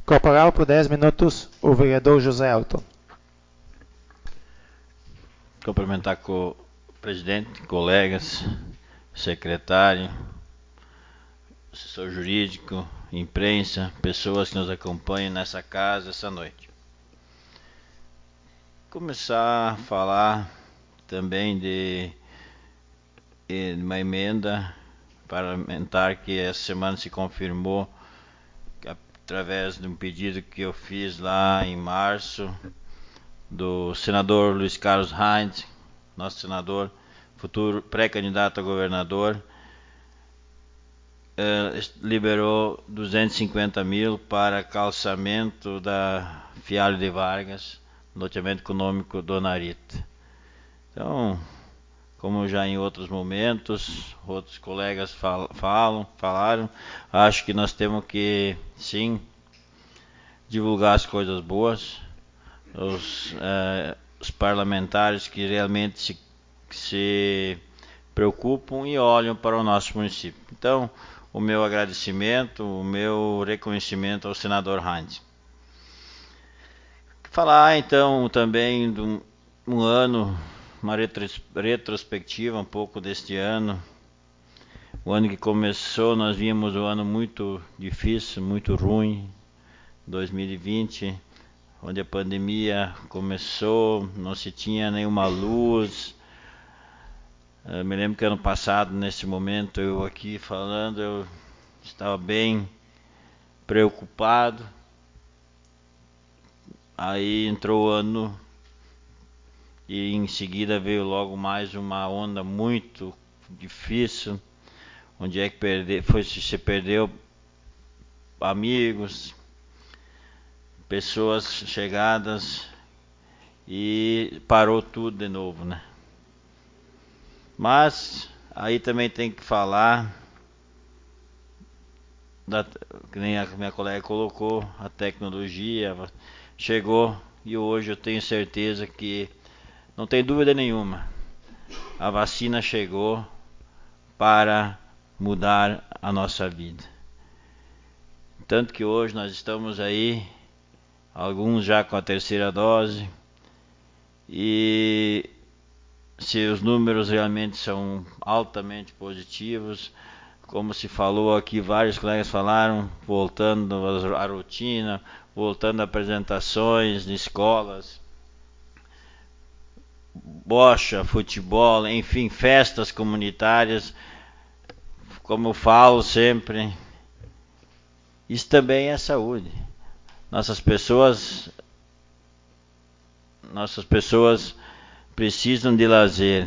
Com a palavra por 10 minutos, o vereador José Elton. Cumprimentar com o presidente, colegas, secretário, assessor jurídico, imprensa, pessoas que nos acompanham nessa casa essa noite. Começar a falar também de uma emenda parlamentar que essa semana se confirmou através de um pedido que eu fiz lá em março do senador Luiz Carlos Reins, nosso senador, futuro pré-candidato a governador, liberou 250 mil para calçamento da Fialho de Vargas, loteamento econômico do Narita. Então, como já em outros momentos, outros colegas falaram, acho que nós temos que, sim, divulgar as coisas boas, os parlamentares que realmente se preocupam e olham para o nosso município. Então, o meu agradecimento, o meu reconhecimento ao senador Reins. Falar então também de um ano, uma retrospectiva um pouco deste ano. O ano que começou, nós vimos um ano muito difícil, muito ruim, 2020, onde a pandemia começou, não se tinha nenhuma luz. Eu me lembro que ano passado, nesse momento, eu aqui falando, eu estava bem preocupado. Aí entrou o ano e em seguida veio logo mais uma onda muito difícil, onde é que se perdeu amigos, pessoas chegadas e parou tudo de novo, né? Mas aí também tem que falar, que nem a minha colega colocou, a tecnologia chegou e hoje eu tenho certeza que, não tem dúvida nenhuma, a vacina chegou para mudar a nossa vida. Tanto que hoje nós estamos aí, alguns já com a terceira dose, e se os números realmente são altamente positivos, como se falou aqui, vários colegas falaram, voltando à rotina, voltando a apresentações de escolas, bocha, futebol, enfim, festas comunitárias, como eu falo sempre, isso também é saúde. Nossas pessoas precisam de lazer,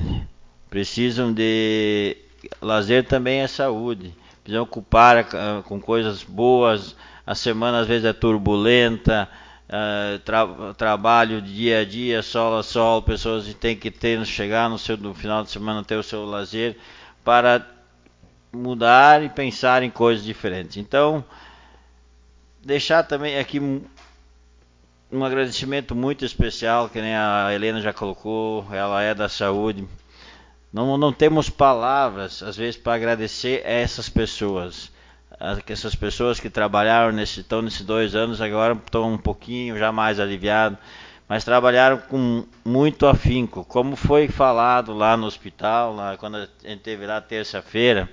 lazer também é saúde, precisam ocupar com coisas boas, a semana às vezes é turbulenta, trabalho dia a dia, sol a sol, pessoas têm que chegar no final de semana ter o seu lazer para mudar e pensar em coisas diferentes. Então, deixar também aqui um agradecimento muito especial, que nem a Helena já colocou, ela é da saúde. Não temos palavras, às vezes, para agradecer a essas pessoas. Essas pessoas que trabalharam estão nesses 2 anos, agora estão um pouquinho já mais aliviados, mas trabalharam com muito afinco. Como foi falado lá no hospital, quando a gente esteve lá terça-feira,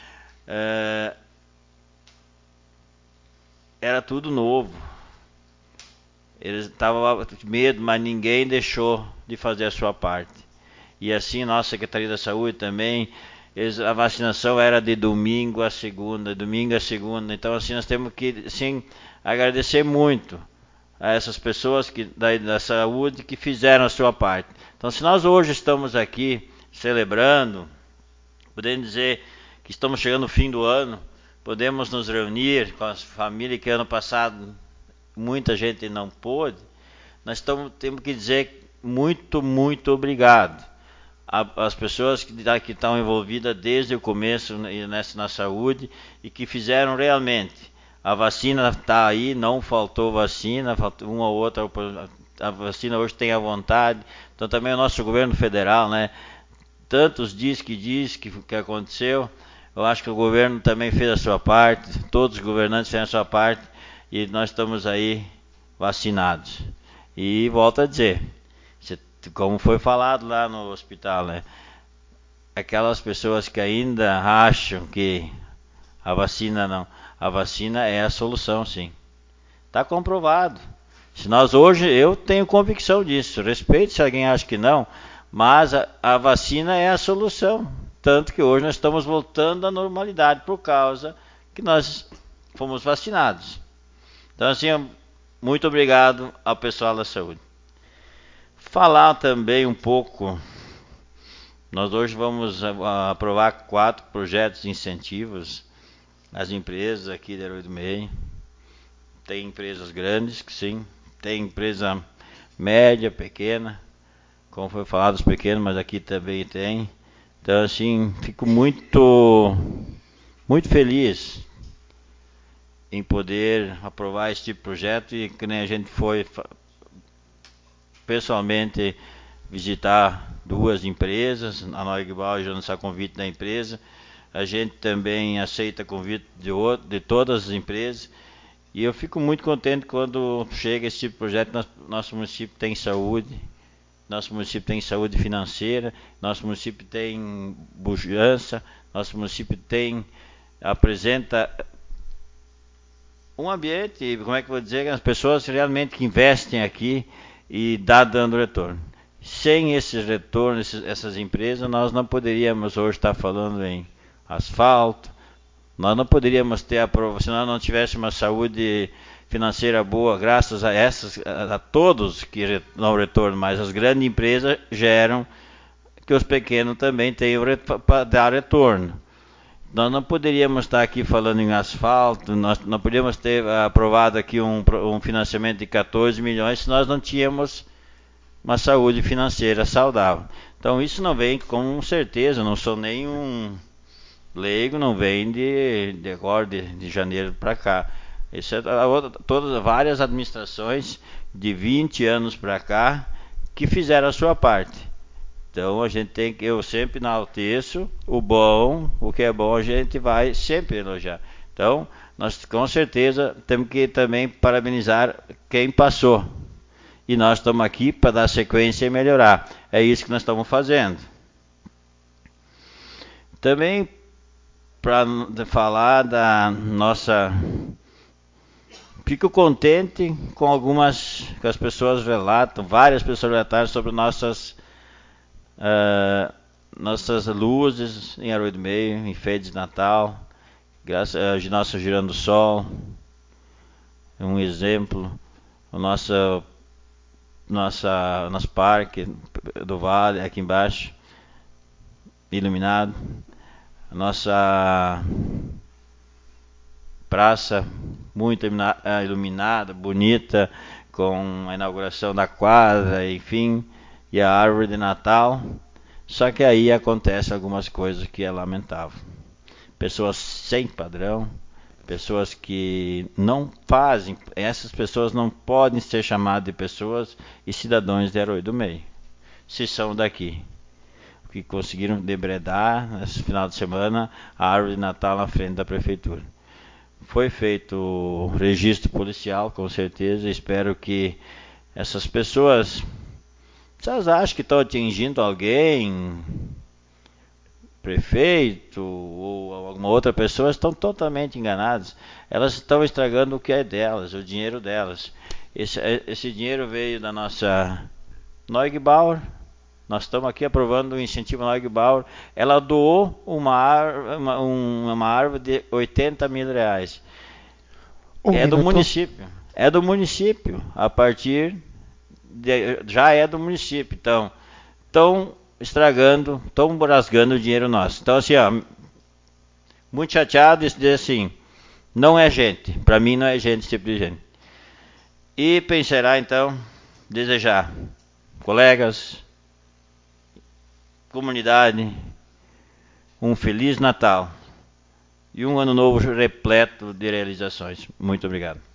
era tudo novo. Eles estavam com medo, mas ninguém deixou de fazer a sua parte. E assim, nossa Secretaria da Saúde também, a vacinação era de domingo a segunda. Então, assim, nós temos que, sim, agradecer muito a essas pessoas da saúde que fizeram a sua parte. Então, se nós hoje estamos aqui celebrando, podemos dizer que estamos chegando no fim do ano, podemos nos reunir com as famílias que ano passado muita gente não pôde, nós temos que dizer muito, muito obrigado às pessoas que estão envolvidas desde o começo na saúde e que fizeram realmente. A vacina está aí, não faltou vacina, faltou uma ou outra, a vacina hoje tem a vontade. Então também o nosso governo federal, né? Tantos diz que aconteceu, eu acho que o governo também fez a sua parte, todos os governantes fizeram a sua parte, e nós estamos aí vacinados. E volto a dizer, como foi falado lá no hospital, né? Aquelas pessoas que ainda acham que a vacina não, a vacina é a solução, sim. Está comprovado. Se nós hoje, eu tenho convicção disso, respeito se alguém acha que não, mas a vacina é a solução. Tanto que hoje nós estamos voltando à normalidade por causa que nós fomos vacinados. Então, assim, muito obrigado ao pessoal da saúde. Falar também um pouco, nós hoje vamos aprovar 4 projetos de incentivos às empresas aqui de Arroio do Meio. Tem empresas grandes, que sim, tem empresa média, pequena, como foi falado, os pequenos, mas aqui também tem. Então, assim, fico muito feliz em poder aprovar esse tipo de projeto e que nem a gente foi pessoalmente visitar 2 empresas, a Neugbauer já nos dá convite da empresa, a gente também aceita convite de todas as empresas, e eu fico muito contente quando chega esse tipo de projeto. Nosso município tem saúde, nosso município tem saúde financeira, nosso município tem pujança, nosso município apresenta um ambiente, como é que eu vou dizer, as pessoas realmente que investem aqui e dando retorno. Sem esses retornos, essas empresas, nós não poderíamos hoje estar falando em asfalto, nós não poderíamos ter aprovação, se nós não tivéssemos uma saúde financeira boa, graças a todos que dão retorno, mas as grandes empresas geram que os pequenos também tenham para dar retorno. Nós não poderíamos estar aqui falando em asfalto, nós não poderíamos ter aprovado aqui um financiamento de 14 milhões se nós não tínhamos uma saúde financeira saudável. Então isso não vem com certeza, não sou nenhum leigo, não vem agora de janeiro para cá. Isso é várias administrações de 20 anos para cá que fizeram a sua parte. Então a gente eu sempre enalteço o que é bom a gente vai sempre elogiar. Então nós com certeza temos que também parabenizar quem passou. E nós estamos aqui para dar sequência e melhorar. É isso que nós estamos fazendo. Também para falar da nossa... Fico contente com que as pessoas relatam, várias pessoas relataram sobre nossas luzes em Arroio do Meio, em feiras de Natal, graças a nosso Girando do Sol, um exemplo, o nosso parque do Vale, aqui embaixo, iluminado, a nossa praça muito iluminada, bonita, com a inauguração da quadra, enfim, e a árvore de Natal. Só que aí acontece algumas coisas que é lamentável. Pessoas sem padrão, pessoas que não fazem, essas pessoas não podem ser chamadas de pessoas e cidadãos de Arroio do Meio, se são daqui. Que conseguiram debredar nesse final de semana a árvore de Natal na frente da prefeitura. Foi feito o registro policial, com certeza. Espero que essas pessoas, se elas acham que estão atingindo alguém, prefeito ou alguma outra pessoa, estão totalmente enganadas. Elas estão estragando o que é delas, o dinheiro delas. Esse dinheiro veio da nossa Neugbauer. Nós estamos aqui aprovando o incentivo Neugbauer. Ela doou uma árvore de 80 mil reais. Do município. É do município. Já é do município. Então, estão estragando, estão rasgando o dinheiro nosso. Então, assim, muito chateado e dizer assim, não é gente. Para mim não é gente, esse tipo de gente. E pensará, então, desejar colegas, comunidade, um Feliz Natal e um ano novo repleto de realizações. Muito obrigado.